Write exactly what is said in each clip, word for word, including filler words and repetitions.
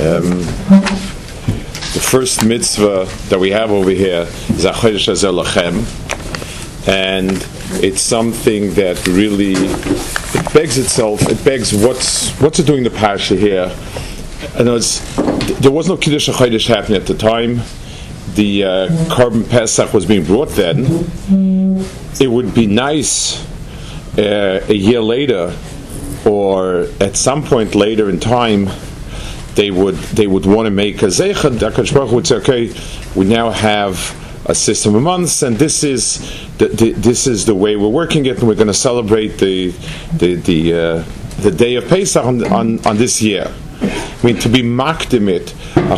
Um, the first mitzvah that we have over here is Achodesh Hazeh Lachem, and it's something that really it begs itself. It begs what's what's it doing the parsha here. And it's, there was no Kiddush HaChodesh happening at the time. The uh, Korban Pesach was being brought then. It would be nice uh, a year later, or at some point later in time, they would they would want to make a Zeichad. HaKadosh Baruch Hu would say, okay, we now have a system of months, and this is the, the, this is the way we're working it, and we're going to celebrate the the the, uh, the day of Pesach on, on on this year. I mean, to be makdimit,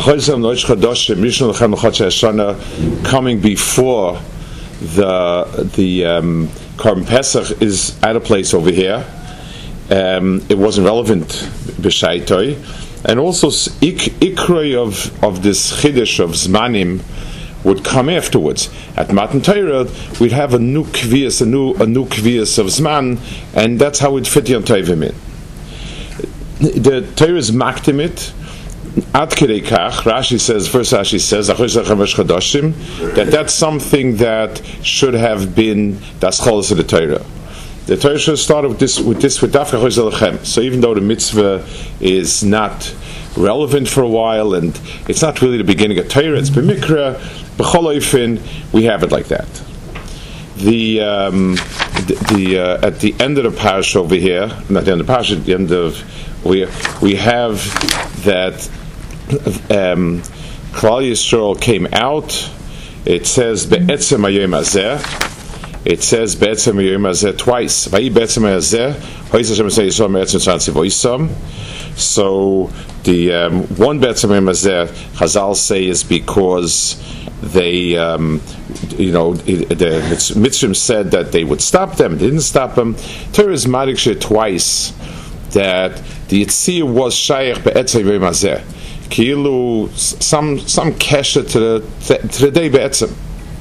coming before the the um, Korban Pesach is at a place over here. Um, it wasn't relevant b'shaitoi, and also ik, ikroi of of this chiddush of zmanim would come afterwards. At Matan Torah, we'd have a new kvias, a new a new kvias of zman, and that's how we'd fit Yom Tovim in. The Torah is makdimit. Ad Kedei Kach, Rashi says, first Rashi says, that that's something that should have been das cholos of the Torah. The Torah should have started with this, with this, with Dafka Chodesh Lachem. So even though the mitzvah is not relevant for a while, and it's not really the beginning of Torah, it's b'mikra, b'chol oifin, we have it like that. The um, the, the uh, at the end of the parasha over here, not the end of the parasha, at the end of we we have that um, Klal Yisrael came out. It says be'etzem hayom hazeh. It says be'etzem hayom hazeh twice. Vayi be'etzem hazeh hoyis Hashem Yisrael me'etzem tzansi voisam. So the um, one be'etzem hayom hazeh Chazal say is because they, um, you know, the Mitzrim said that they would stop them. They didn't stop them. Torah is madikshir twice that the Yitzir was shayach be'etzem hayom hazeh. Kilu, some some kesha to the to the day be'etzem.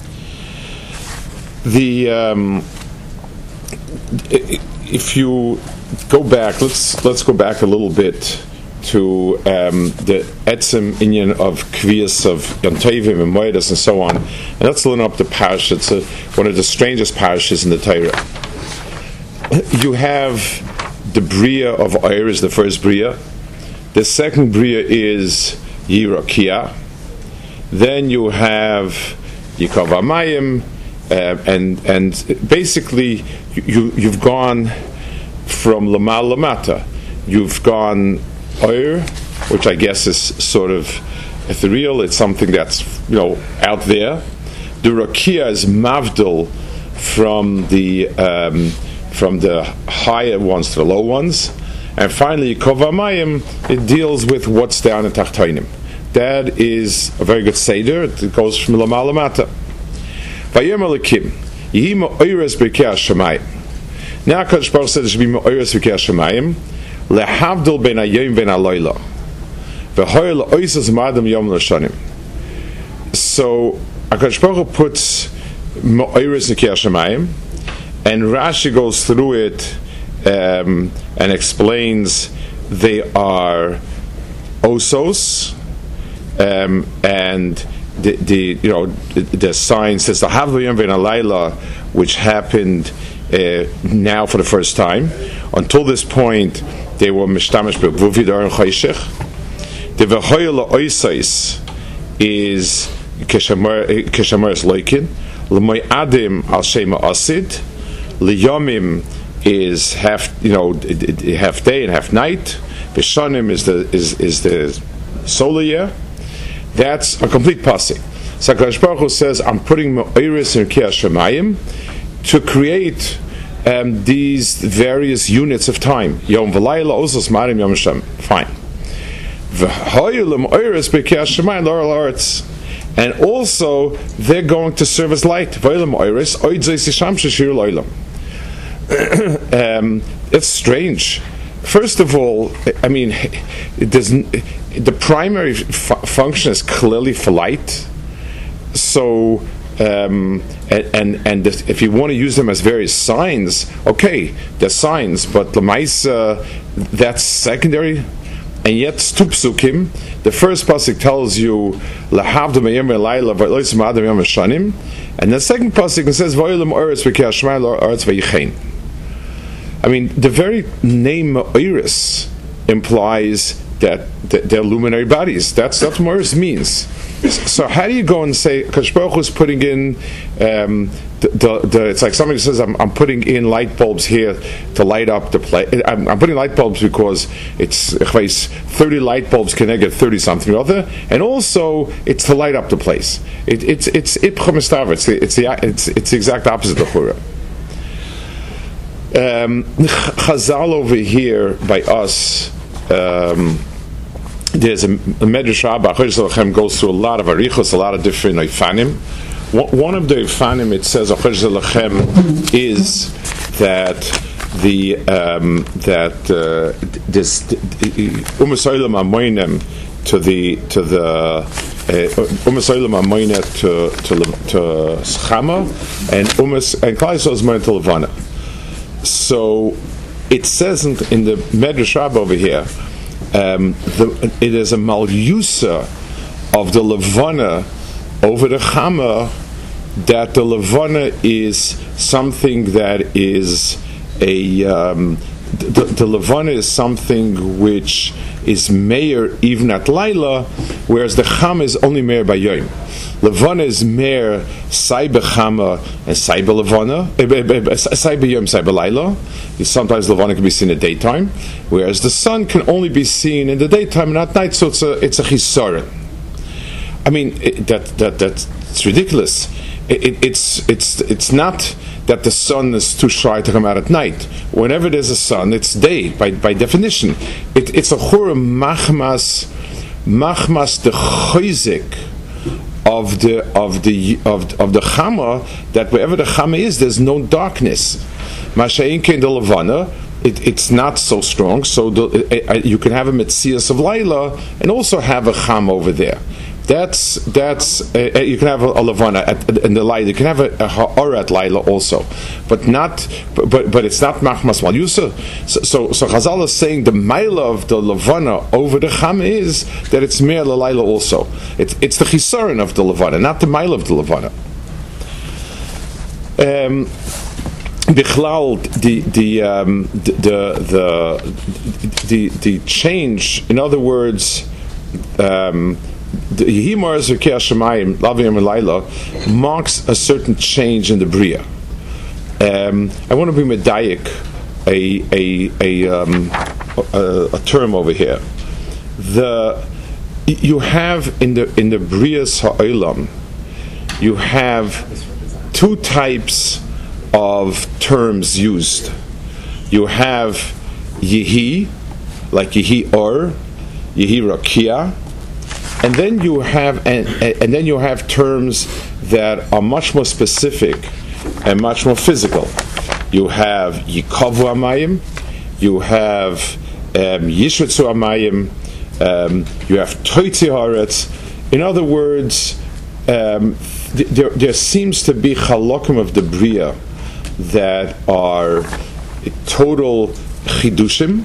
The um, if you go back, let's let's go back a little bit to um, the etzem inyan of kviyas of Yom Tovim and Moedas and so on, and let's learn up the parsha. It's a, one of the strangest parshas in the Torah. You have the bria of Oyer is the first bria. The second bria is Yirakia. Then you have Yikov Amayim, uh, and and basically you you've gone from Lamal Lamata. You've gone Oyer, which I guess is sort of ethereal. It's something that's, you know, out there. The Rakia is Mavdil from the um, from the higher ones to the low ones. And finally, Kova Mayim, it deals with what's down in Tachtoinim. That is a very good seder. It goes from Lamal Lamata. Vayom Elikim, Yehi Me'oires B'Rkei HaShamayim. Now HaKadosh Baruch Hu said there should be Me'oires B'Rkei HaShamayim, Lehavdil Ben HaYom Ben HaLoila, V'hoyer L'oisas Ma'adam Yom L'Shanim. So HaKadosh Baruch Hu puts Me'oires B'Rkei HaShamayim, and Rashi goes through it Um, and explains they are osos, um, and the, the you know the, the sign says the Havayim Ben Alayla, which happened uh, now for the first time. Until this point, they were mishtamish bevuvidar and chayshich. The v'hoyel oisais is keshameres loikin l'moy adim al shema asid liyomim is half, you know, half day and half night. Vishanim is the is is the solar year. That's a complete pasuk. So HaKadosh Baruch Hu says, "I'm putting Me'oires in Rkei HaShamayim to create um, these various units of time. Yom v'layla osos ma'adim Yom Hashem. Fine. V'hoyu l'Me'oires b'Rkei HaShamayim l'Oral Haaretz." And also, they're going to serve as light. V'hoyu l'Me'oires oid zeis yisham sheshir l'olam. Um, it's strange. First of all, I mean, it doesn't. The primary fu- function is clearly for light. So, um, and and, and this, if you want to use them as various signs, okay, they're signs. But Lamaisa, that's secondary. and yet two psukim. The first pasuk tells you lahavdu meyem v'layla v'loisim adam yom hashanim, and the second pasuk says v'olam oretz v'kei hashmai oretz v'yichein. I mean, the very name Ma'oris implies that they're luminary bodies. That's what Ma'oris means. So how do you go and say Kadosh Baruch Hu is putting in um, the, the, the it's like somebody says I'm, I'm putting in light bulbs here to light up the place. I'm, I'm putting light bulbs because it's thirty light bulbs can get thirty something or other, and also it's to light up the place. It, it's it's ipcha mistaver. It's it's the it's it's the exact opposite of Chura. Um, Chazal over here by us. Um, There's a, a Medrash Rabbah goes through a lot of arichos, a lot of different ifanim. One of the ifanim, it says is that the um, that uh, this umasoilam amoinem to the to the umasoilam amoinem to to to schama and umas and klaisos amoinem to levana. So it says in, in the Medrash Rabbah over here. Um, the, it is a malyusa of the levana over the chama, that the levana is something that is a um, the, the levana is something which is meir even at laila, whereas the chama is only meir by yom. Levana is meir sai bechama and sai belevana, sai beyom, sai belaila. Sometimes levana can be seen at daytime, whereas the sun can only be seen in the daytime and at night. So it's a it's a chisaron. I mean it, that that that's it's ridiculous. It, it, it's it's it's not that the sun is too shy to come out at night. Whenever there's a sun, it's day by by definition. It, it's a chura machmas machmas the choizik of the of the of of the chama, that wherever the chama is, there's no darkness. Masha'inke in the levana, it, it's not so strong. So the, uh, you can have a metzias of laila and also have a chama over there. That's that's uh, you can have a, a levana at, in the laila. You can have a, a ha'ara at laila also, but not but but, but it's not machmas malyusa. So so, so Chazal is saying the maila of the levana over the chama is that it's mer laila also. It's it's the chisaron of the levana, not the maila of the levana. Um, Bichlal, the the, um, the the the the change. In other words. Um, The Yehimar Zerkei Hashemayim Lavim Elayla marks a certain change in the Bria. Um, I want to be medayik a a a, um, a a term over here. The you have in the in the Brias Ha'olam, you have two types of terms used. You have Yehi, like Yehi Or, Yehi Rakia. And then you have and, and then you have terms that are much more specific and much more physical. You have Yikavu Amayim, you have um, Yishritzu Amayim, um, you have Toitzi Haaretz. In other words, um, th- there, there seems to be chalokim of the Bria that are total chidushim,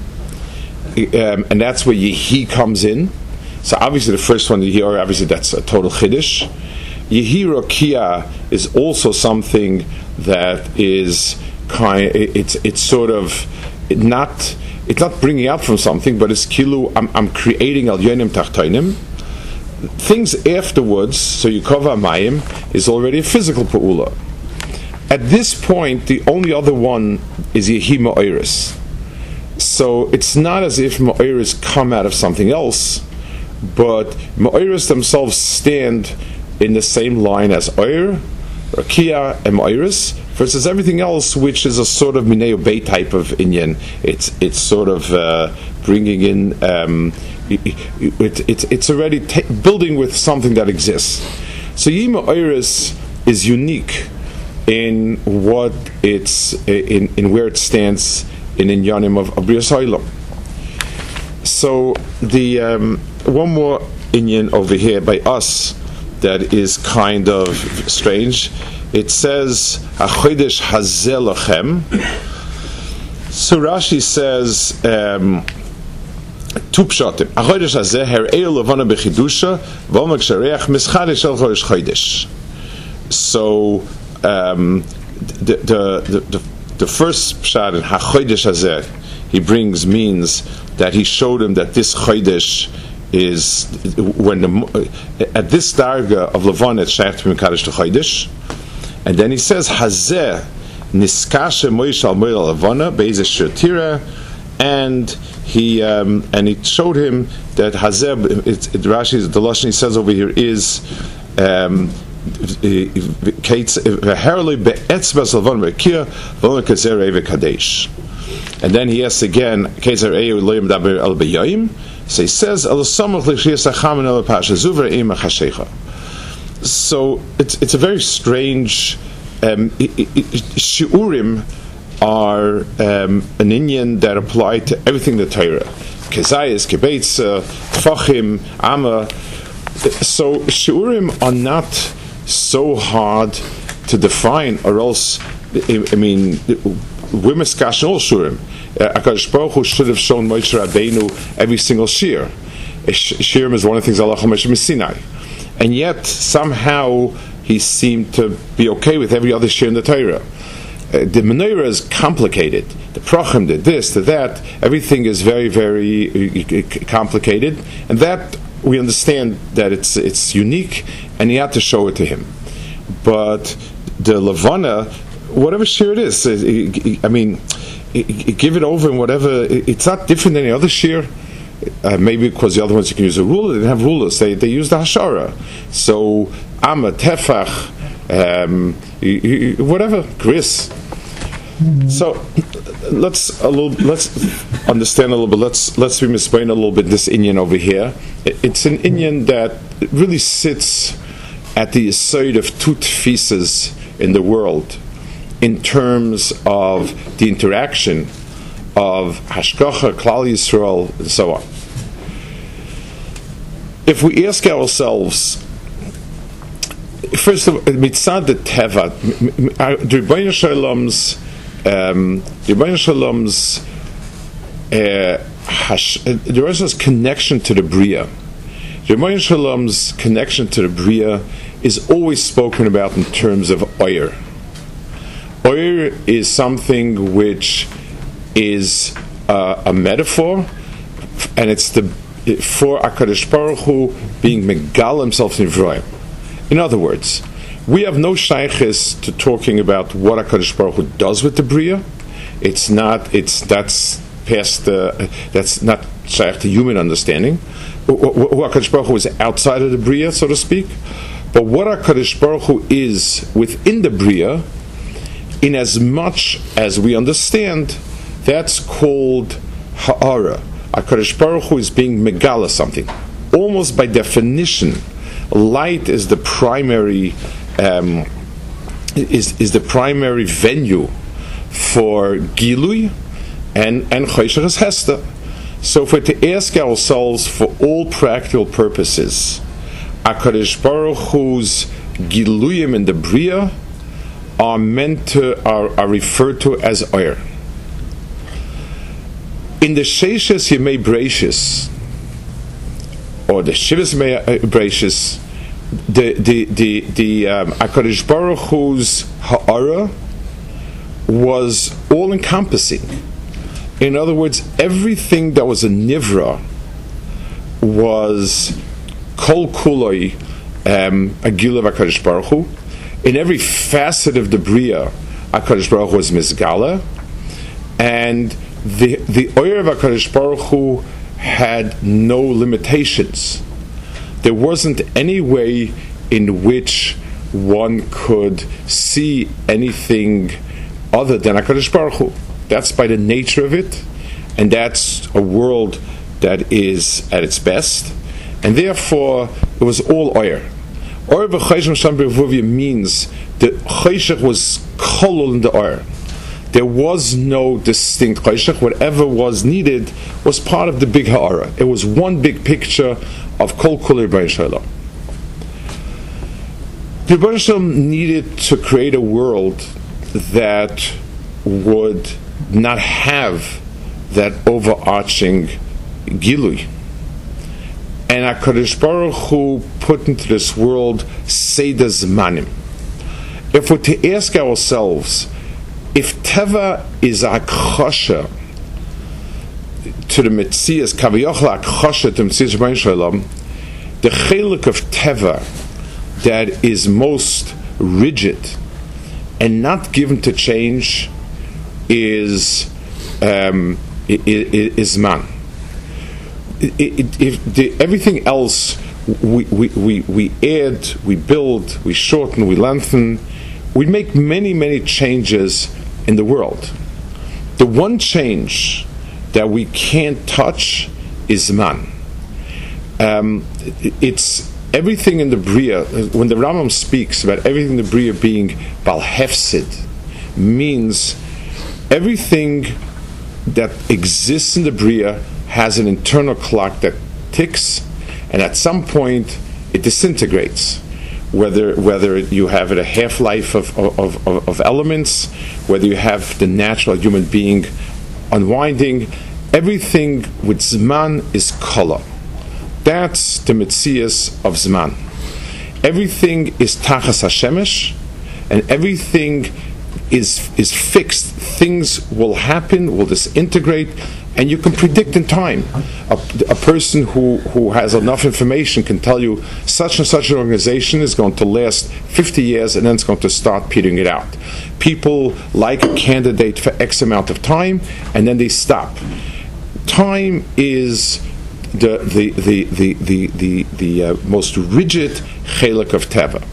um, and that's where Yehi comes in. So obviously the first one, Yehi Or, obviously that's a total chiddush. Yehi Rakia is also something that is kind. It's it's sort of not it's not bringing out from something, but it's kilu. I'm, I'm creating al yonim tachtonim. Things afterwards, so you cover mayim, is already a physical pa'ula. At this point, the only other one is Yehi Ma'oris. So it's not as if Ma'oris come out of something else. But Ma'oris themselves stand in the same line as Oir, Rakia, and Ma'oris, versus everything else, which is a sort of Mineo Bay type of Inyan. It's it's sort of uh, bringing in, um, it, it, it, it's already t- building with something that exists. So Yehi Ma'oris is unique in what it's in, in where it stands in Inyanim of Brias Ha'olam. So the um, one more inyan over here by us that is kind of strange. It says Achodesh Hazeh Lachem. So Rashi says um, two pshatim. Achodesh hazeh her'eu levana bechidusha v'omek shareach mischadesh el chodesh chodesh. So um, the, the, the, the, the first pshat in hachodesh hazeh he brings means that he showed him that this chodesh is when the, at this darga of levana it's shaykh to mikadosh to chodesh, and then he says hazeh niskashe moish al moil levana beizeh shirtira. And he um, and he showed him that Hazeb. It's it, Rashi, the lashon he says over here is um, and then he asks again. So he says, so it's it's a very strange um, shiurim. Are um, an inyan that apply to everything the Torah, kezayis, kebeitza, tfachim, amma. So shiurim are not so hard to define, or else, I mean, we're miskashin all shiurim. HaKadosh Baruch Hu should have shown Moshe Rabbeinu every single shir. Shiurim is one of the things Allah Chomesh Sinai, and yet somehow he seemed to be okay with every other shir in the Torah. Uh, the menorah is complicated. The prochim, the this, the that, everything is very, very uh, complicated, and that we understand that it's it's unique, and you have to show it to him. But the levana, whatever shir it is, I mean, give it over and whatever. It's not different than any other shir. Uh, maybe because the other ones you can use a ruler. They didn't have rulers. They they used the hashara. So amma tefach. Um, whatever, gris. So let's a little let's understand a little bit. Let's let's be misplain a little bit this inyan over here. It, it's an inyan that really sits at the side of two tefisas in the world in terms of the interaction of hashgacha, Klal Yisrael, and so on. If we ask ourselves, first of all, mitzad the teva, the Rebbeinu Shalom's, um, the Rebbeinu Shalom's, uh, hash, the Rebbeinu Shalom's connection to the bria, the Rebbeinu Shalom's connection to the bria is always spoken about in terms of oyer. Oyer is something which is uh, a metaphor, and it's the for HaKadosh Baruch Hu being megal himself in Yivroim. In other words, we have no shaykhis to talking about what HaKadosh Baruch Hu does with the bria. It's not. It's that's past the. Uh, that's not shaykh to human understanding. Who HaKadosh Baruch Hu is outside of the bria, so to speak. But what HaKadosh Baruch Hu is within the bria, in as much as we understand, that's called ha'ara. HaKadosh Baruch Hu is being megala something. Almost by definition, light is the primary um, is is the primary venue for gilui, and and choshech is hester. So if we're to ask ourselves for all practical purposes, HaKadosh Baruch Hu's giluyim in the bria are meant to are, are referred to as oyer. In the Sheishes Yemei Breishis, or the Shivas Yemei Breishis, the the the the um, HaKadosh Baruch Hu's ha'ara was all encompassing. In other words, everything that was a nivra was kol kuloi um, a gil of HaKadosh Baruch Hu. In every facet of the bria, HaKadosh Baruch Hu was mizgala, and the the oyer of HaKadosh Baruch Hu had no limitations. There wasn't any way in which one could see anything other than HaKadosh Baruch Hu. That's by the nature of it, and that's a world that is at its best, and therefore it was all oyer. Oyer v'chayshech sham b'revuvia means the chayshech was kolol in the oyer. There was no distinct chayshech. Whatever was needed was part of the big ha'ara. It was one big picture of kol kol Rebbeinu Shalom. The Rebbeinu Shalom needed to create a world that would not have that overarching Gilui. And HaKadosh Baruch Hu put into this world Seder Zmanim. If we're to ask ourselves, if Teva is a Akhosha to the Metzias, Kaviyachla Akhosha to Metzias Rebbeinu Shalom, the Chelik of Teva that is most rigid and not given to change is um, is man. If the, everything else we, we, we, we add, we build, we shorten, we lengthen, we make many, many changes in the world. The one change that we can't touch is man. Um, it's everything in the Bria. When the Rambam speaks about everything in the Bria being Bal Hefsid, means everything that exists in the Bria has an internal clock that ticks, and at some point it disintegrates. Whether whether you have it a half-life of, of, of, of elements, whether you have the natural human being unwinding, everything with Zman is Kala. That's the Metzias of Zman. Everything is Tachas HaShemesh, and everything is is fixed. Things will happen, will disintegrate, and you can predict in time. A, a person who, who has enough information can tell you such and such an organization is going to last fifty years and then it's going to start petering it out. People like a candidate for X amount of time and then they stop. Time is the the the the the, the, the uh, most rigid chelik of Teva.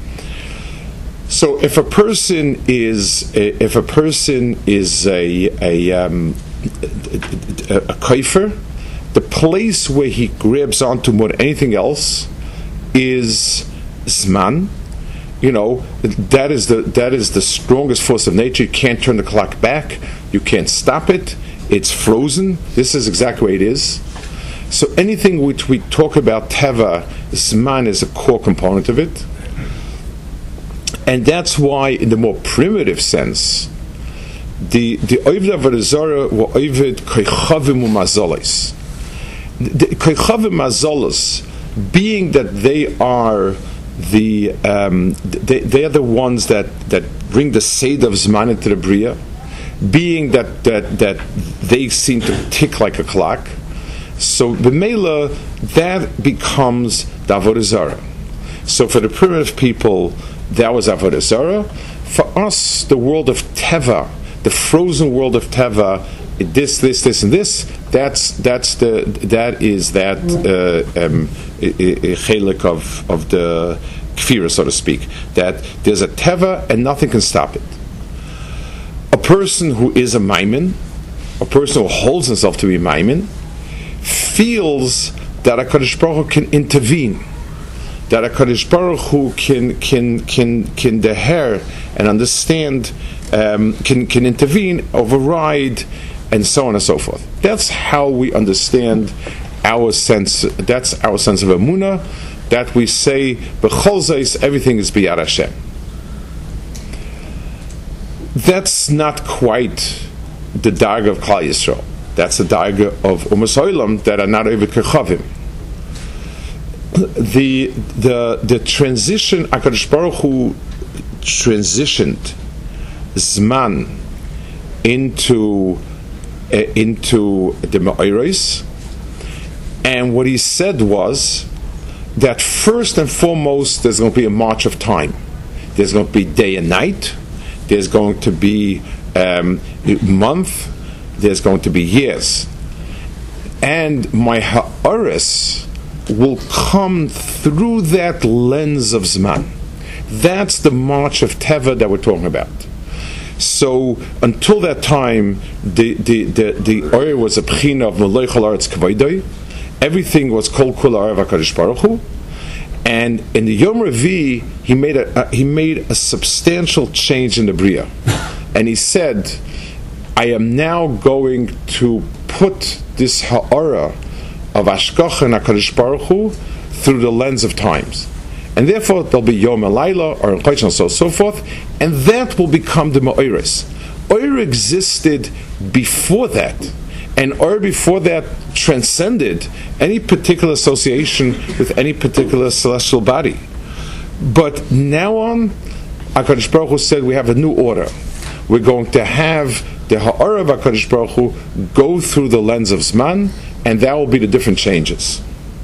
So if a person is if a person is a a um, a, a kaifer, the place where he grabs onto more than anything else is Zman. You know, that is the that is the strongest force of nature. You can't turn the clock back. You can't stop it. It's frozen. This is exactly what it is. So anything which we talk about Teva, Zman is a core component of it. And that's why, in the more primitive sense, the the Oved Avodah Zarah were Oved Koichavim Umazolos. The Koichavim Mazolos, being that they are the um, they, they are the ones that, that bring the Seder of Zman into the Bria, being that, that that they seem to tick like a clock. So B'meila, that becomes the Avodah Zarah. So for the primitive people, that was Avodah Zarah. For us, the world of Teva, the frozen world of Teva, this, this, this, and this, that's that's the that is that uh, um, chelik of of the kfira, so to speak. That there's a Teva and nothing can stop it. A person who is a maimin, a person who holds himself to be maimin, feels that HaKadosh Baruch Hu can intervene, that HaKadosh Baruch Hu can can can can deher and understand, um, can can intervene, override, and so on and so forth. That's how we understand our sense. That's our sense of emunah. That we say b'chol zeis everything is b'yad Hashem. That's not quite the darga of Klal Yisrael. That's the darga of Umas Olam that are not over Kechavim. The the the transition, HaKadosh Baruch Hu transitioned Zman into uh, into the Me'oros, and what he said was that first and foremost there's going to be a march of time. There's going to be day and night. There's going to be um, month. There's going to be years, and my ha'aris will come through that lens of Zman. That's the march of Teva that we're talking about. So until that time, the the the, the Or was a bchina of Melech Haaretz Kavoday. Everything was Kol Kol Ha'arav HaKadosh Baruch Hu. And in the Yom Revi, he made a uh, he made a substantial change in the Bria, and he said, I am now going to put this ha'ara of Ashkoch and HaKadosh Baruch Hu through the lens of times. And therefore there'll be Yom and Laila, or Chodesh, and so so forth, and that will become the Me'oros. Oir existed before that, And or before that transcended any particular association with any particular celestial body. But now on, HaKadosh Baruch Hu said we have a new order. We're going to have the Ha'ara of HaKadosh Baruch Hu go through the lens of Zman, and that will be the different changes.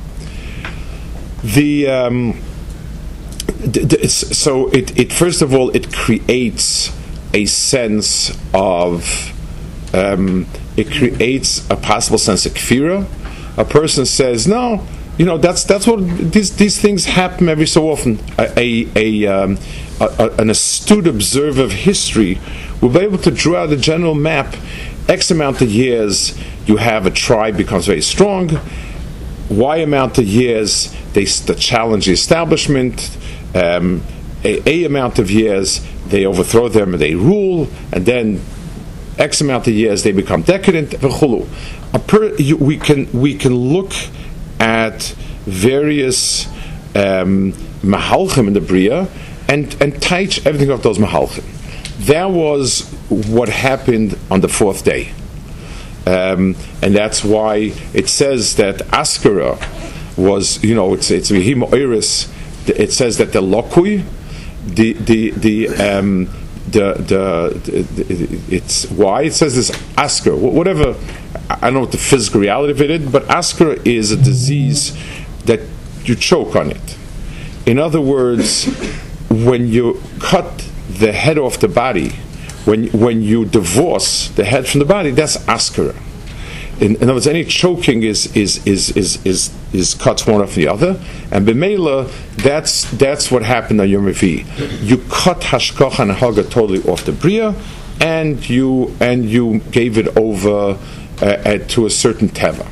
The, um, the, the so it, it first of all it creates a sense of um, it creates a possible sense of kfira. A person says, no, you know that's that's what these these things happen every so often. A, a, a, um, a, a an astute observer of history will be able to draw out a general map. X amount of years you have a tribe becomes very strong. Y amount of years they, they challenge the establishment. Um, a, a amount of years they overthrow them and they rule, and then X amount of years they become decadent. A per, you, we can we can look at various um, mahalchim in the Bria and and teach everything of those mahalchim. That was what happened on the fourth day. Um, and that's why it says that Askara was, you know, it's it's Vihim Oiris. It says that the Lokui, the the the um, the, the, the it's why it says this Askara. Whatever, I don't know what the physical reality of it is, but Askara is a disease that you choke on it. In other words, when you cut the head off the body, when when you divorce the head from the body, that's askara. In, in other words, any choking is is is is is, is cuts one off the other, and b'meila, that's that's what happened on Yom Revi. You cut hashkocha and haga totally off the bria, and you and you gave it over uh, uh, to a certain teva.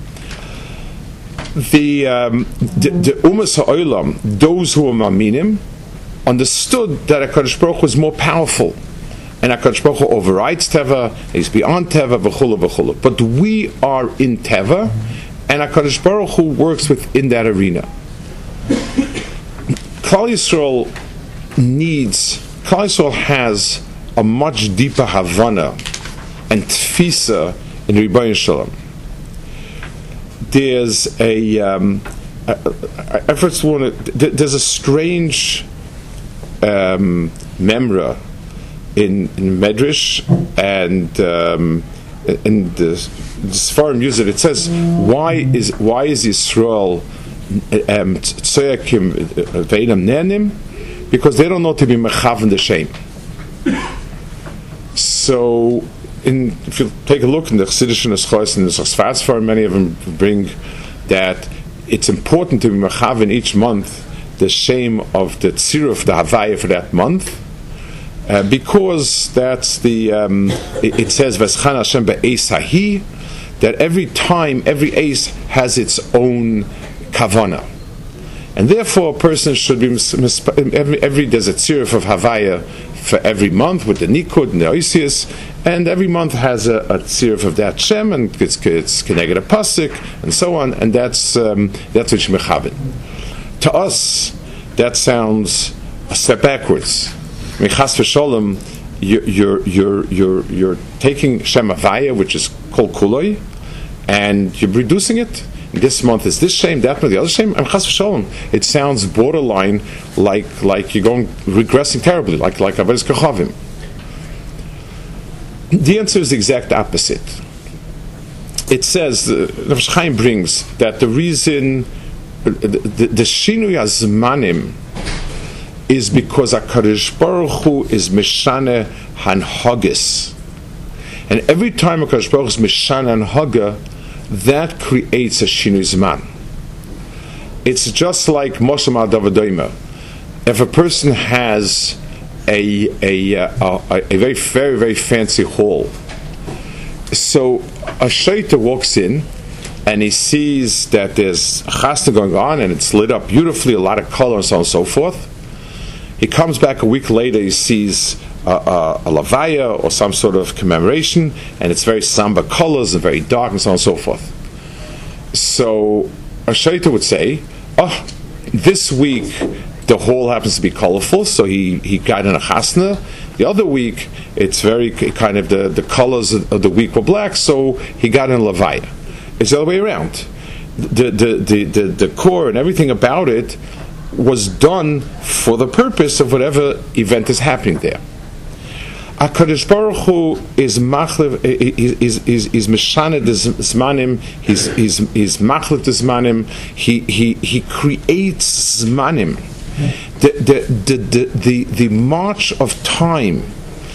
The um, the, the umas ha'olam, those who are maminim, understood that HaKadosh Baruch Hu was more powerful, and HaKadosh Baruch Hu overrides Teva, he's beyond Teva, v'chulu v'chulu. But we are in Teva, and HaKadosh Baruch Hu works within that arena. Klal Yisrael needs, Klal Yisrael has a much deeper Havana and Tfisa in Rebbeinu Shalom. There's a, um, I, I, I first want to, there's a strange Um, memra in, in Medrash, and um, in the, the Sfarim use it. It says, "Why is why is Yisrael tzoyakim ve'inam nenim? Because they don't know to be mechaven the shame." So, in, if you take a look in the Chassidish and the Schos and the Sfarim, many of them bring that it's important to be mechaven each month the shame of the tziruf, the havaya for that month, uh, because that's the um, it, it says V'eschan Hashem be'eis hahi, that every time every ace has its own kavana, and therefore a person should be mis- mis- every, every there's a tziruf of havaya for every month with the nikud and the oisius, and every month has a, a tziruf of that shem, and it's it's keneged a pasuk and so on, and that's um, that's what shemechavin. To us, that sounds a step backwards. I mean, chas v'sholem, you're you're you're you're you're taking Shem Havaya, which is called kuloi, and you're reducing it. This month is this shame, that month the other shame. And chas v'sholem, it sounds borderline like like you're going regressing terribly, like like avodas kachavim. The answer is the exact opposite. It says the Rosh Chaim brings that the reason. The, the, the Shinui Azmanim is because HaKadosh Baruch Hu is Meshane Hanhagis. And every time HaKadosh Baruch Hu is Meshane Hanhaga, that creates a Shinui Zman. It's just like Moshe Ma'adav. If a person has a, a, a, a, a very, very, very fancy hall, so a shaita walks in, and he sees that there's a chasna going on, and it's lit up beautifully, a lot of color, and so on and so forth. He comes back a week later, he sees a, a, a lavaya or some sort of commemoration, and it's very somber colors and very dark, and so on and so forth. So a shaita would say, oh, this week the hall happens to be colorful, so he, he got in a chasna. The other week, it's very kind of the, the colors of the week were black, so he got in levaya. It's the other way around. The, the, the, the, the core and everything about it was done for the purpose of whatever event is happening there. HaKadosh Baruch Hu is machlev, is is is meshaneh zmanim. He's he's he's machlev zmanim. He he he creates zmanim. The the, the the the march of time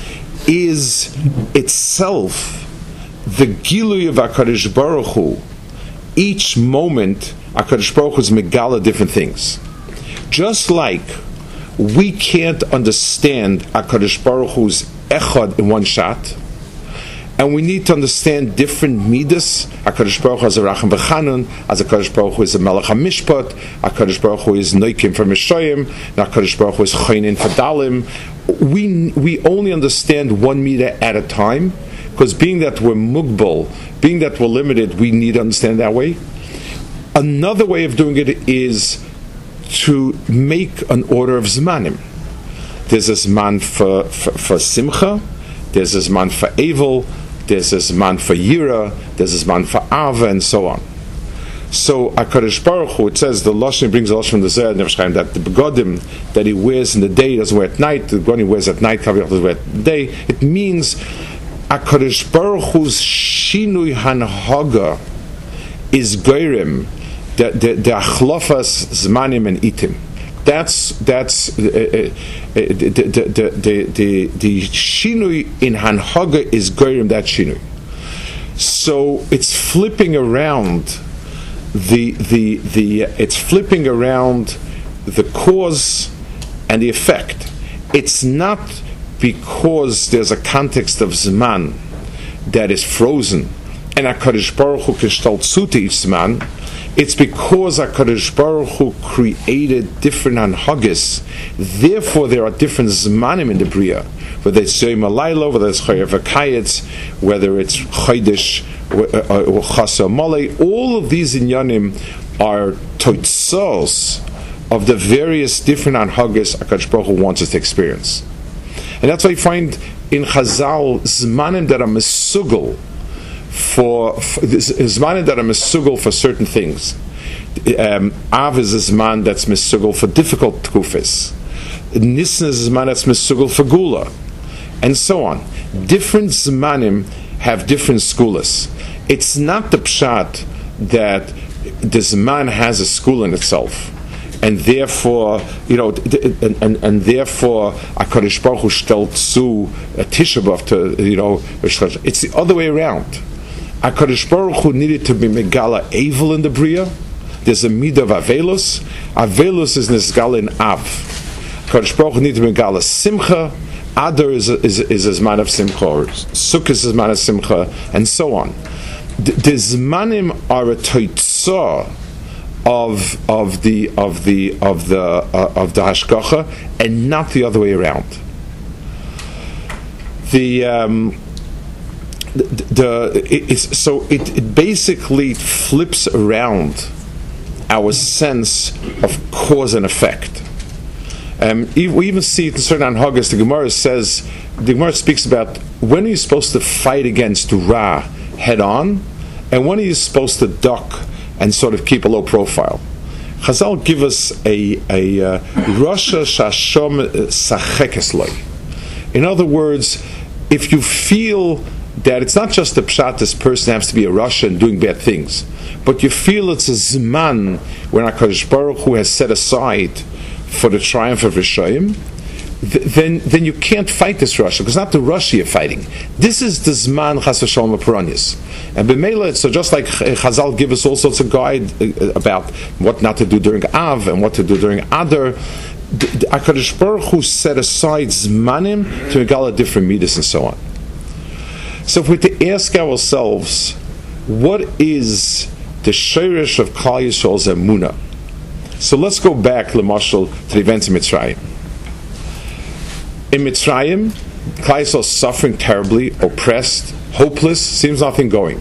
is itself the gilui of HaKadosh Baruch Hu. Each moment, HaKadosh Baruch Hu is megala different things. Just like we can't understand HaKadosh Baruch Hu's echad in one shot, and we need to understand different midas. HaKadosh Baruch Hu is a racham v'chanun, as HaKadosh Baruch Hu is a melech hamishpat, HaKadosh Baruch Hu is noikim for mishoyim, HaKadosh Baruch Hu is choinin for dalim. We, we only understand one midah at a time, because being that we're mugbal, being that we're limited, we need to understand that way. Another way of doing it is to make an order of zmanim. There's a zman for, for, for simcha, there's a zman for evil, there's a zman for yira, there's a zman for ava, and so on. So HaKadosh Baruch Hu, it says, the Lashon brings the Lashon from the Zohar that the begodim that he wears in the day, he doesn't wear at night, the begodim he wears at night, Kaviyach doesn't wear at the day. It means HaKadosh Baruch Hu's shinui hanhaga is goyrim, the the the achlofas zmanim and itim. That's that's uh, uh, the, the, the the the shinui in hanhaga is goyrim that shinui. So it's flipping around the the the it's flipping around the cause and the effect. It's not because there's a context of zman that is frozen and HaKadosh Baruch Hu k'shtal tzu to each zman. It's because HaKadosh Baruch Hu created different anhagis. Therefore, there are different zmanim in the Bria. Whether it's Yom HaLayla, whether it's Chayav HaKayetz, whether it's Chodesh or Chasa Malay, all of these inyanim are toitzos of the various different anhagis HaKadosh Baruch Hu wants us to experience. And that's why you find in Chazal zmanim that are mesugel for, for zmanim that are mesugel for certain things. Um, Av is a zman that's mesugel for difficult tkufis. Nisan is a zman that's mesugel for gula, and so on. Different zmanim have different skulas. It's not the pshat that the zman has a school in itself, and therefore, you know, and, and, and therefore, HaKadosh Baruch Hu stellt zu a Tisha B'Av to, you know, it's the other way around. HaKadosh Baruch Hu needed to be megala evil in the Bria. There's a midah of avelus. Avelus is nisgal in Av. HaKadosh Baruch Hu needed to be megala simcha. Adar is a, is, is a zman of simcha, or Sukkot is a zman of simcha, and so on. The, the zmanim are a toitzah of of the of the of the uh, of the hashgacha, and not the other way around. The um, the, the it, it's, so it, it basically flips around our sense of cause and effect. Um, we even see it in certain anhagas. The Gemara says, the Gemara speaks about when are you supposed to fight against Ra head on, and when are you supposed to duck and sort of keep a low profile. Chazal give us a a Rasha Shashom Sachekesloi. In other words, if you feel that it's not just the pshat this person has to be a Rasha and doing bad things, but you feel it's a zman when HaKadosh Baruch Hu has set aside for the triumph of Rishayim, th- then then you can't fight this Rasha, because it's not the Rasha you're fighting. This is the Zman Chas v'Shalom HaParanyas. And b'meila, so just like Chazal give us all sorts of guide about what not to do during Av and what to do during Adar, HaKadosh Baruch Hu set aside Zmanim to regala different midas and so on. So if we're to ask ourselves, what is the Sheirish of Klal Yisrael's Emunah? So let's go back, Lamashal, to the events in Mitzrayim. In Mitzrayim, Klal Yisrael is suffering terribly, oppressed, hopeless, seems nothing going.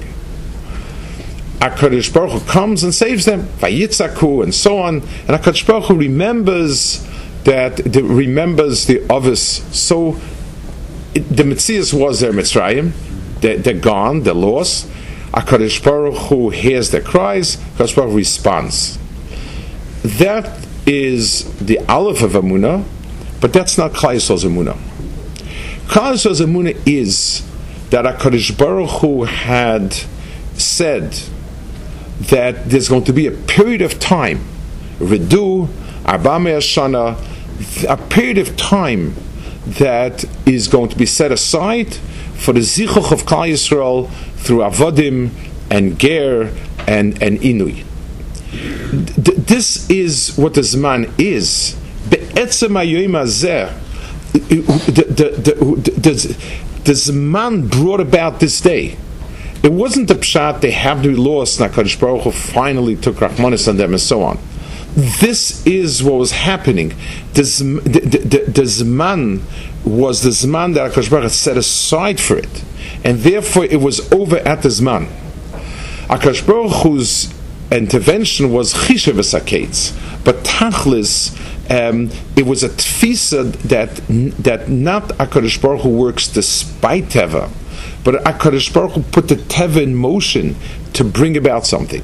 HaKadosh Baruch Hu comes and saves them, Vayitzaku, and so on. And HaKadosh Baruch Hu remembers that the, remembers the others. So it, the Metzias was their Mitzrayim. They, they're gone, they're lost. HaKadosh Baruch Hu hears their cries, HaKadosh Baruch Hu responds. That is the Aleph of Emunah, but that's not Klal Yisrael's Emunah. Klal Yisrael's Emunah is that HaKadosh Baruch Hu had said that there's going to be a period of time, Redu, Arba Mea Shana, a period of time that is going to be set aside for the Zichuch of Klal Yisrael through Avodim and Ger and, and Inui. D- this is what the Zman is. Be'etzem hayoyim hazeh, the, the, the, the, the Zman brought about this day. It wasn't the pshat they have to be lost, and HaKadosh Baruch Hu finally took Rachmanis on them and so on. This is what was happening. The, the, the, the Zman was the Zman that HaKadosh Baruch Hu set aside for it, and therefore it was over at the Zman. HaKadosh Baruch Hu's intervention was Chishev Esaketz, but Tachlis, um, it was a tfisa that that not HaKadosh Baruch Hu works despite Teva, but HaKadosh Baruch Hu put the Teva in motion to bring about something.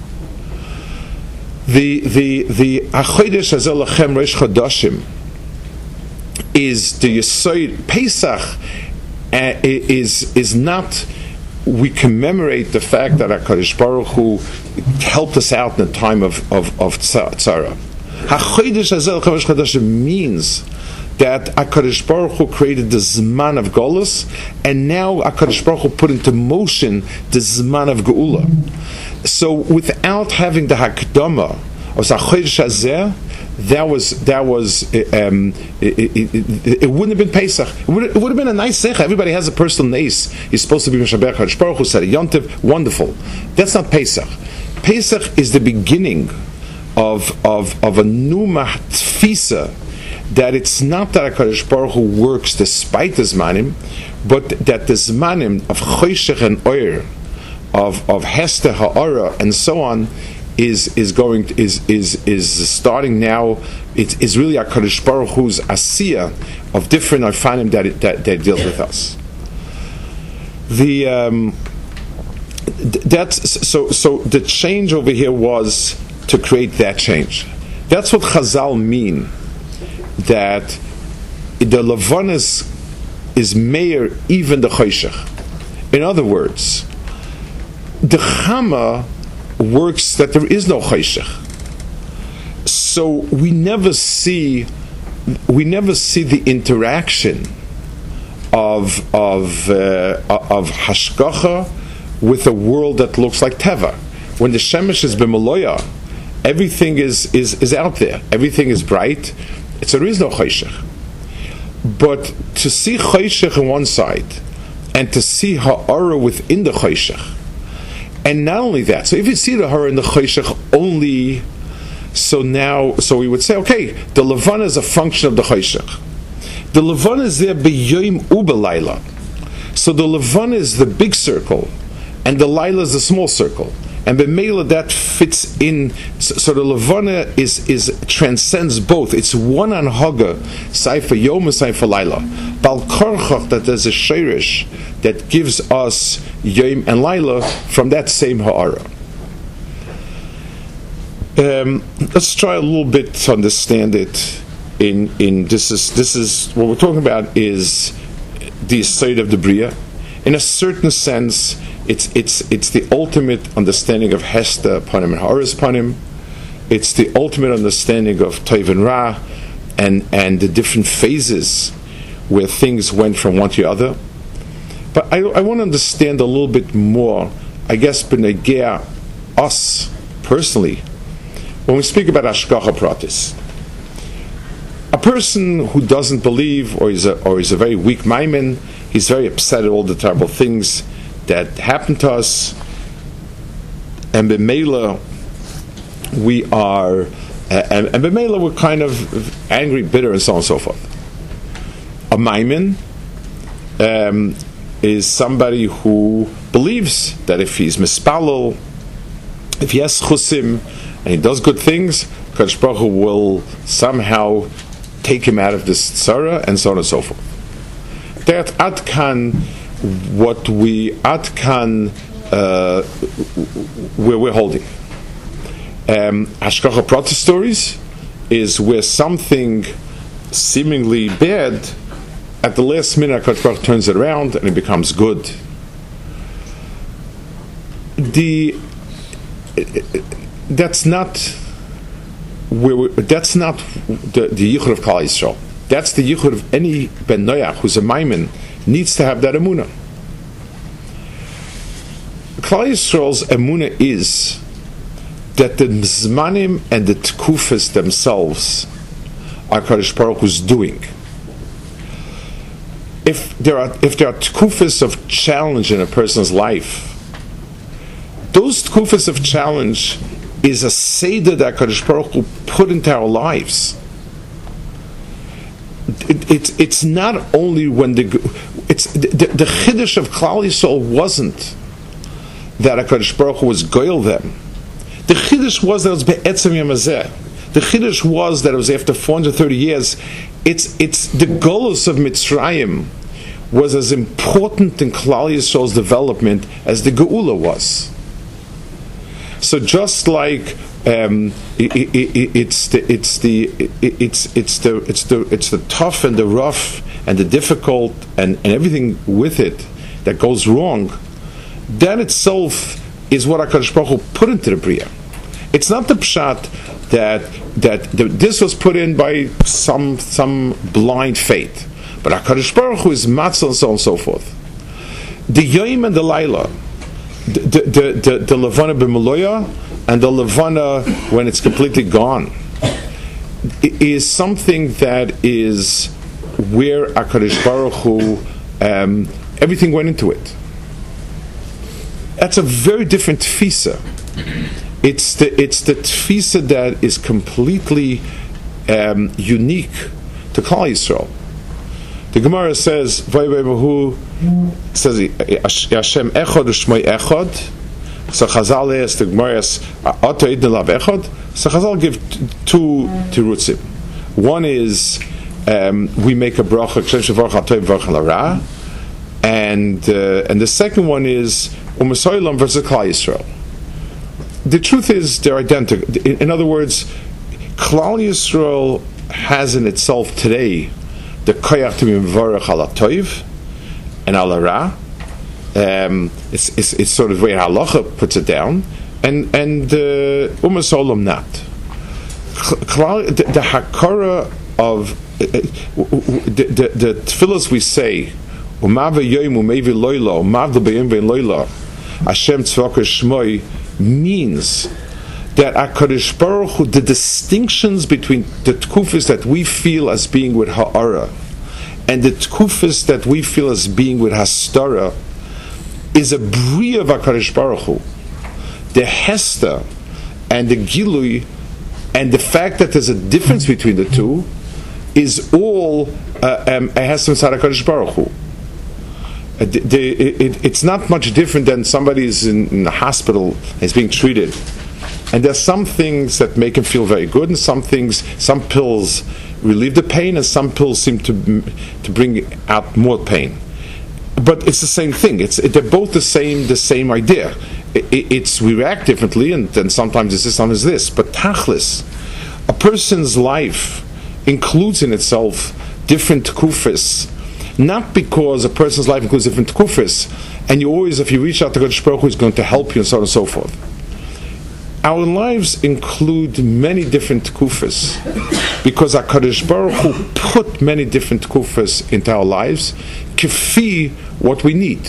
The the the Achodesh Hazel Lachem Reish Chodashim is the Yesod Pesach uh, is is not. We commemorate the fact that HaKadosh Baruch Hu helped us out in the time of of, of tzara. Hachodesh Hazel Lachem Reish Chodashim means that HaKadosh Baruch Hu created the Zman of Golus, and now HaKadosh Baruch Hu put into motion the Zman of Geula. So without having the Hakdama of Zachodesh Hazeh, that was that was um, it, it, it, it wouldn't have been Pesach. It would, it would have been a nice Secha. Everybody has a personal nace. He's supposed to be Meshaber HaKadosh Baruch Hu, said a Yontiv, wonderful. That's not Pesach. Pesach is the beginning of of of a new Tfisa, that it's not that HaKadosh Baruch Hu works despite the Zmanim, but that the Zmanim of Choshech and Oyer, of of Hester Ha'ara and so on, is is going to, is is is starting now. It is really HaKadosh Baruch Hu's Asiyah of different Arfanim that it, that that deals with us. The um, that's so so the change over here was to create that change. That's what Chazal mean, that the Levanis is mayor even the Choshech. In other words, the Chama works that there is no Choshech. So we never see we never see the interaction of of uh, of Hashgacha with a world that looks like Teva. When the Shemesh is b'Maloya, everything is, is, is out there. Everything is bright. So there is no Choshech. But to see Choshech on one side and to see Ha'ara within the Choshech, and not only that, so if you see the Ha'ara in the Choshech only, so now, so we would say, okay, the Levana is a function of the Choshech. The Levana is there b'yoyim u'b'layla. So the Levana is the big circle, and the Laila is the small circle. And b'meila that fits in. So, so the Levana is is transcends both. It's one anhaga, Saifa Yom and Saifa Laila. Bal Korchach, that there's a sheirish that gives us Yom and Laila from that same Ha'ara. Um, let's try a little bit to understand it. In in this is this is what we're talking about is the state of the Bria. In a certain sense, it's it's it's the ultimate understanding of Hester Panim and Ha'aras Panim. It's the ultimate understanding of Tov and Ra, and and the different phases where things went from one to the other. But I, I want to understand a little bit more, I guess, b'negea us personally, when we speak about Hashgacha Pratis. A person who doesn't believe, or is a or is a very weak maimin, he's very upset at all the terrible things that happened to us, and b'meila we are, uh, and, and b'meila we're kind of angry, bitter, and so on and so forth. A maimin um, is somebody who believes that if he's mispalel, if he has chusim, and he does good things, Kadosh Baruch Hu will somehow take him out of this tzara, and so on and so forth. That atkan, what we atkan, uh, where we're holding. Um, Hashgacha Prata stories is where something seemingly bad, at the last minute HaKadosh Baruch Hu turns it around and it becomes good. The that's not where we, that's not the, the yichud of Klal Yisrael. That's the yichud of any ben noach who's a maimin, needs to have that emunah. Klal Yisrael's emunah is that the zmanim and the tkufas themselves are Kadosh Baruch Hu's doing. If there are if there are tkufas of challenge in a person's life, those tkufas of challenge is a seder that Kadosh Baruch Hu put into our lives. It, it's it's not only when the it's the, the, the chiddush of Klal Yisrael wasn't that HaKadosh Baruch Hu was goyel them. The chiddush was that it was be'etzem yamazeh. The chiddush was that it was after four hundred thirty years. It's it's the golus of Mitzrayim was as important in Klal Yisrael's development as the Geula was. So just like um, it, it, it, it's the it's the it, it's it's the it's the it's the tough and the rough and the difficult and, and everything with it that goes wrong, that itself is what HaKadosh Baruch Hu put into the Bria. It's not the pshat that that the, this was put in by some some blind faith, but HaKadosh Baruch Hu is matzah and so on and so forth. The Yom and the Laila, the the the, the Levana b'Maloya and the Levana when it's completely gone, is something that is where HaKadosh Baruch Hu, um, everything went into it. That's a very different tfisa. It's the it's the tfisa that is completely um, unique to Klal Yisrael. The Gemara says, "Vayvayahu," says Hashem echad u'shmoi echad. So Chazal asks the Gemara, "Ata idna lav echad?" So Chazal give two tirutzim. One is um, we make a bracha Kshem shevarach atov v'varach lara, and uh, and the second one is U'Mesoylam versus Klal Yisrael. The truth is they're identical. In other words, Klal Yisrael has in itself today the koyach to be mevarach ala toiv and ala ra. Um, it's, it's it's sort of the way halacha puts it down, and and umas uh, olam not. Klal, the, the hakara of uh, the the, the tefillos we say umav yoyim umevi loyla umav lebeim vein loyla Hashem tzvaka shmoi means that HaKadosh Baruch Hu, the distinctions between the tkufis that we feel as being with ha'ara and the tkufis that we feel as being with hastara is a bria of HaKadosh Baruch Hu. The hester and the gilui and the fact that there's a difference between the two is all uh, um, a hester inside HaKadosh Baruch Hu. Uh, the, the, it, it's not much different than somebody is in, in the hospital and is being treated. And there's some things that make him feel very good, and some things, some pills relieve the pain, and some pills seem to to bring out more pain. But it's the same thing. It's they're both the same the same idea. It, it, it's we react differently, and then sometimes it's this, sometimes this. But tachlis, a person's life includes in itself different kufis. Not because a person's life includes different kufis, and you always, if you reach out to Kadosh Baruch Hu, is going to help you, and so on and so forth. Our lives include many different kufis because HaKadosh Baruch Hu put many different kufis into our lives, kifi what we need.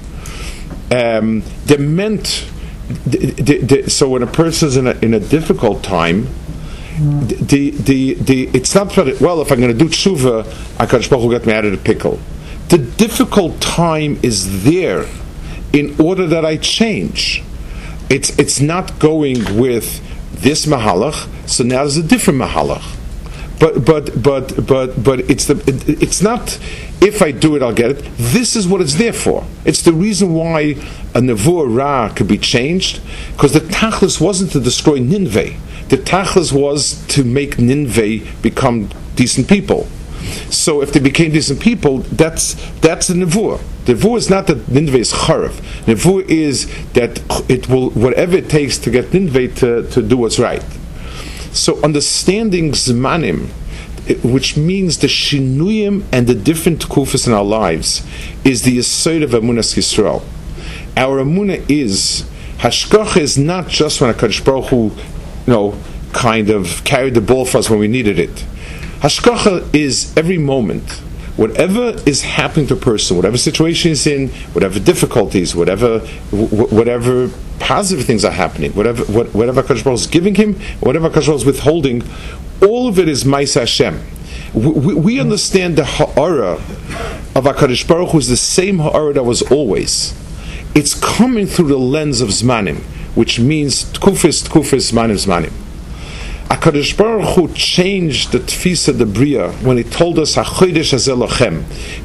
Um, they're meant. The, the, the, so when a person is in a, in a difficult time, The, the, the, it's not that, well, if I'm going to do tshuva, HaKadosh Baruch Hu get me out of the pickle. The difficult time is there in order that I change. It's it's not going with this mahalach, so now there's a different mahalach. But but but but but it's the it, it's not if I do it I'll get it. This is what it's there for. It's the reason why a nevuah ra could be changed, because the tachlis wasn't to destroy Nineveh. the tachlis was to make Nineveh become decent people. So if they became decent people, that's that's the nevuah. The nevuah is not that Nineveh is charav. Nevuah is that it will, whatever it takes to get Nineveh to, to do what's right. So understanding zmanim, which means the shinuyim and the different kufas in our lives, is the yesod of Emunas Yisrael. Our emunah is, hashgacha is not just when HaKadosh Baruch Hu, you know, kind of carried the ball for us when we needed it. Hashgacha is every moment. Whatever is happening to a person, whatever situation he's in, whatever difficulties, whatever w- whatever positive things are happening, whatever what, whatever HaKadosh Baruch Hu is giving him, whatever HaKadosh Baruch Hu is withholding, all of it is Ma'aseh Hashem. We, we understand the ha'ara of HaKadosh Baruch Hu is the same ha'ara that was always. It's coming through the lens of Zmanim, which means Tkufis, Tkufis, Zmanim, Zmanim. HaKadosh Baruch Hu changed the Tfisa, the Bria, when he told us, HaChodesh Hazeh Lochem,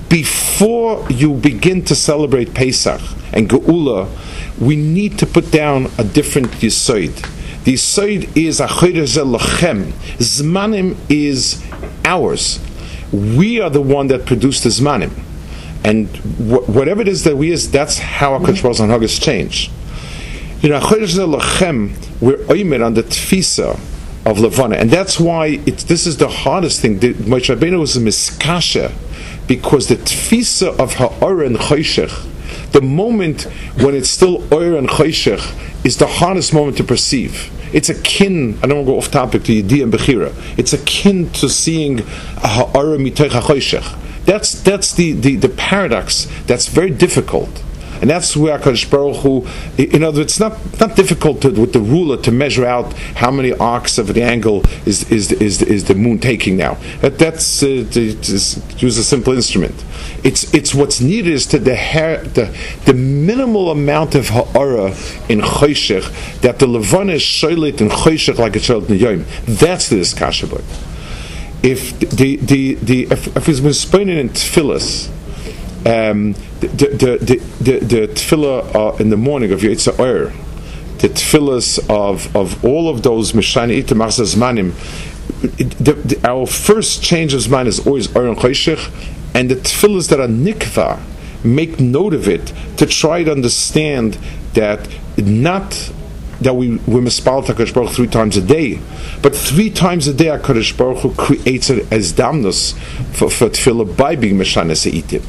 before you begin to celebrate Pesach and Geula, we need to put down a different Yesod. The Yesod is HaChodesh Hazeh Lochem. Zmanim is ours. We are the one that produced the Zmanim. And wh- whatever it is that we is, that's how HaKadosh Baruch Hu has changed. You know, HaChodesh Hazeh Lochem, we're oimed on the Tfisa of Levana, and that's why it's, this is the hardest thing. The, Moshe Rabbeinu was a miskasha, because the tfisa of ha'or and choshech, the moment when it's still or and choshech, is the hardest moment to perceive. It's akin, I don't want to go off topic, to Yediyah and Bechira. It's akin to seeing ha'or mitoch ha'choshech. That's that's the, the, the paradox that's very difficult. And that's where HaKadosh Baruch Hu, in other words, it's not, not difficult to, with the ruler to measure out how many arcs of the angle is is is, is the moon taking now. That, that's uh, to, to use a simple instrument. It's it's what's needed is to the the, the minimal amount of ha'ara in choshech that the levana is shoylet in choshech like a child in yom. That's the discussion. If the the the if, if it's been spoken in tefillas. Um, the the the the, the tefillah uh, in the morning of Yetzer Or, the tefillahs of of all of those Mishani Ita Machzah Zmanim, the, the, our first change of Zman is always Or and Choshech, and the tefillahs that are nikva make note of it to try to understand that not that we we mispal HaKadosh Baruch Hu three times a day, but three times a day HaKadosh Baruch Hu creates it as damnus for for tefillah by being Mishani Seitim.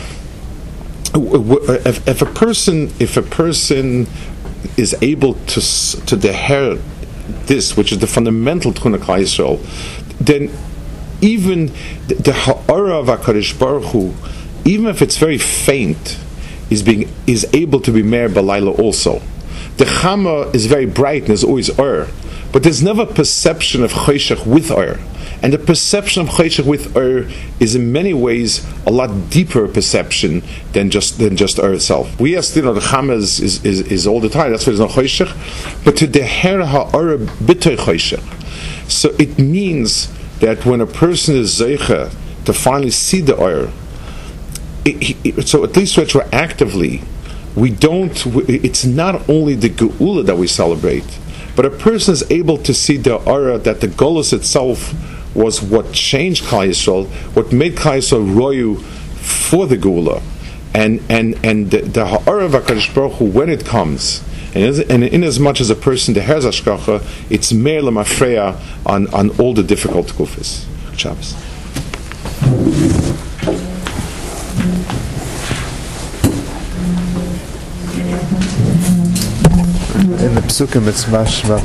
If, if a person, if a person is able to to deher this, which is the fundamental Tchuna Klal Yisrael, then even the, the ha'ara of HaKadosh Baruch Hu, even if it's very faint, is being is able to be mer balayla also. The chama is very bright and there's always or, but there's never perception of choshech with or. And the perception of choshech with Ur is in many ways a lot deeper perception than just than just Ur itself. We ask, you know, the Chama is, is, is, is all the time, that's why there's no choshech, but to deher ha'Ur b'toy choshech. So it means that when a person is zeicha to finally see the Ur, it, it, so at least retroactively, we don't, it's not only the Geula that we celebrate, but a person is able to see the Ur, that the Golus itself was what changed Klal Yisrael, what made Klal Yisrael royu for the Geula, and and and the, the ha'ara of HaKadosh Baruch Hu when it comes, and, as, and in as much as a person dehers hashgacha, it's mer lemafreya on on all the difficult kufis. Shabbos. In the Psukim, it's mashma.